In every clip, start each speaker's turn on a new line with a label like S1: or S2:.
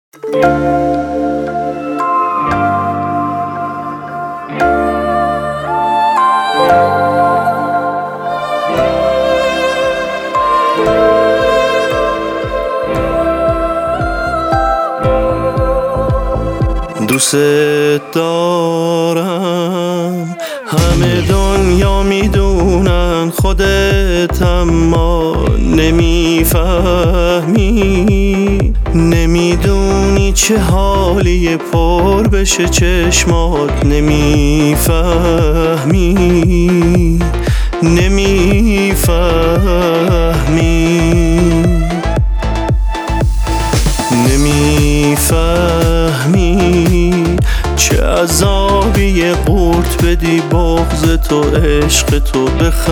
S1: دوست دارم، همه دنیا میدونن، خودت اما نمیفهمی. نمیدونی چه حالیه پر بشه چشمات، نمیفهمی نمیفهمی چه عذابیه قورت بدی بغض تو عشق تو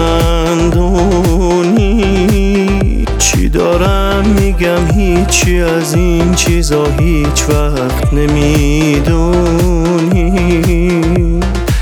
S1: بخندونی. چی دارم میگم هیچی از این چیزا هیچ وقت نمیدونی.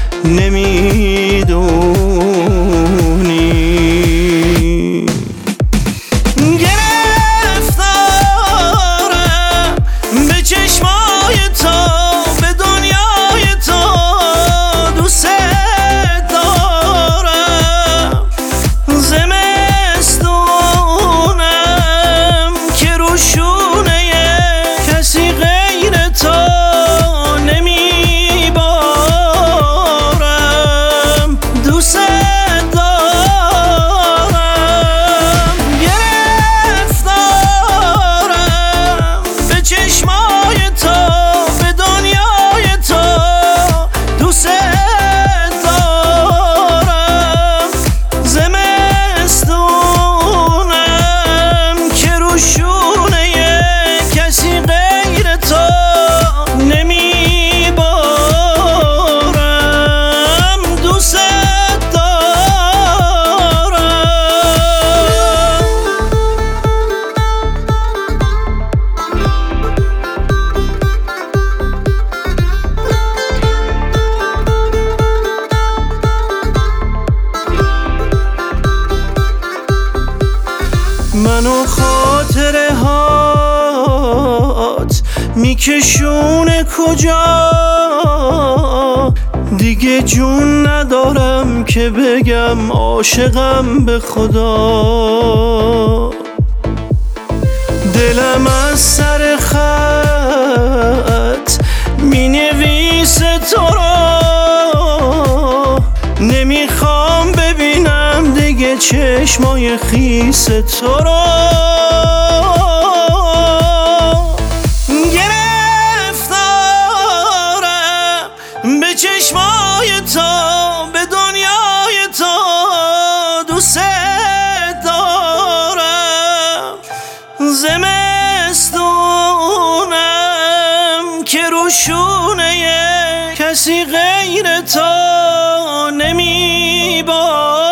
S1: منو خاطره هات میکشونه کجا، دیگه جون ندارم که بگم عاشقم به خدا. دلم از سر خط مینویسه تو را، نمیخوام ببینم دیگه چشمای خیس تو را. گرفتارم به چشمای تو، به دنیای تو، دوست دارم. زمستونم که روشونه کسی غیر تو نمیبارم.